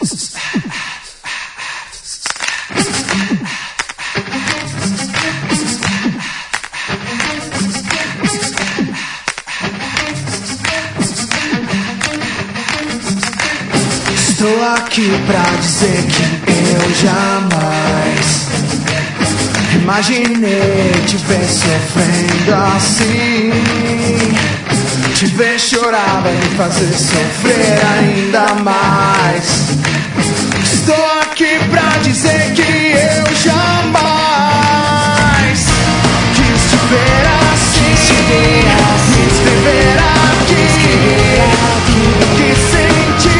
Estou aqui pra dizer que eu jamais imaginei te ver sofrendo assim. Te ver chorar vai me fazer sofrer ainda mais. Estou aqui pra dizer que eu jamais quis te ver assim, me escrever aqui tudo que senti.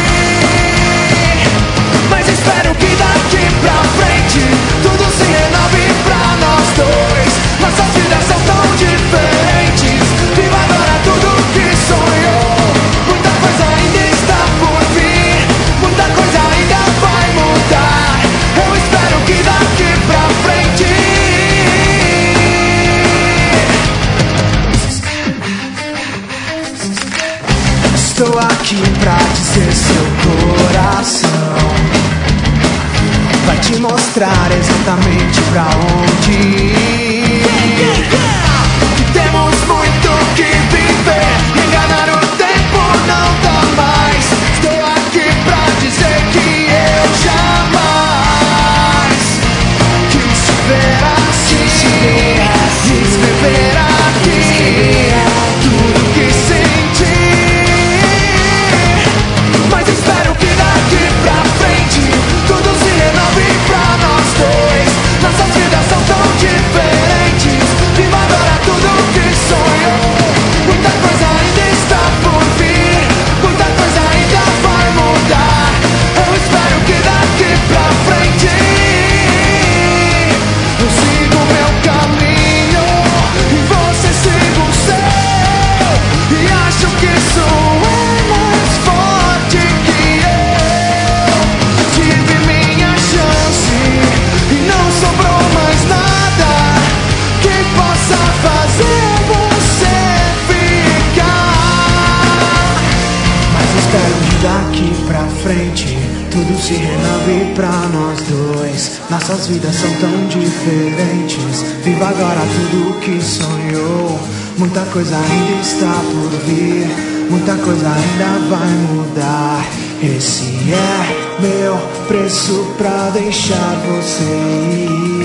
Mas espero que daqui pra frente tudo se renove pra nós dois. Nossas vidas são tão diferentes. Viva agora tudo que sonhou. Muita coisa ainda está por vir. Muita coisa ainda vai mudar. Eu espero que daqui pra frente. Estou aqui pra dizer seu coração vai te mostrar exatamente pra onde ir. Que temos muito que viver. Enganar o tempo não dá mais. Estou aqui pra dizer que eu jamais quis te ver assim, me escrever aqui tudo que senti. Mas espero que daqui pra frente tudo se renove pra nós dois. Nossas vidas são tão diferentes. Viva agora tudo que sonhou. Muita coisa ainda está por vir. Muita coisa ainda vai mudar. Eu espero que daqui pra frente eu sigo meu caminho e você siga o seu. E acho que isso é mais forte que eu. Tive minha chance e não sobrou mais nada que possa fazer você ficar. Mas espero que daqui pra frente tudo se renove pra nós dois. Nossas vidas são tão diferentes. Viva agora tudo que sonhou. Muita coisa ainda está por vir. Muita coisa ainda vai mudar. Esse é meu preço pra deixar você ir.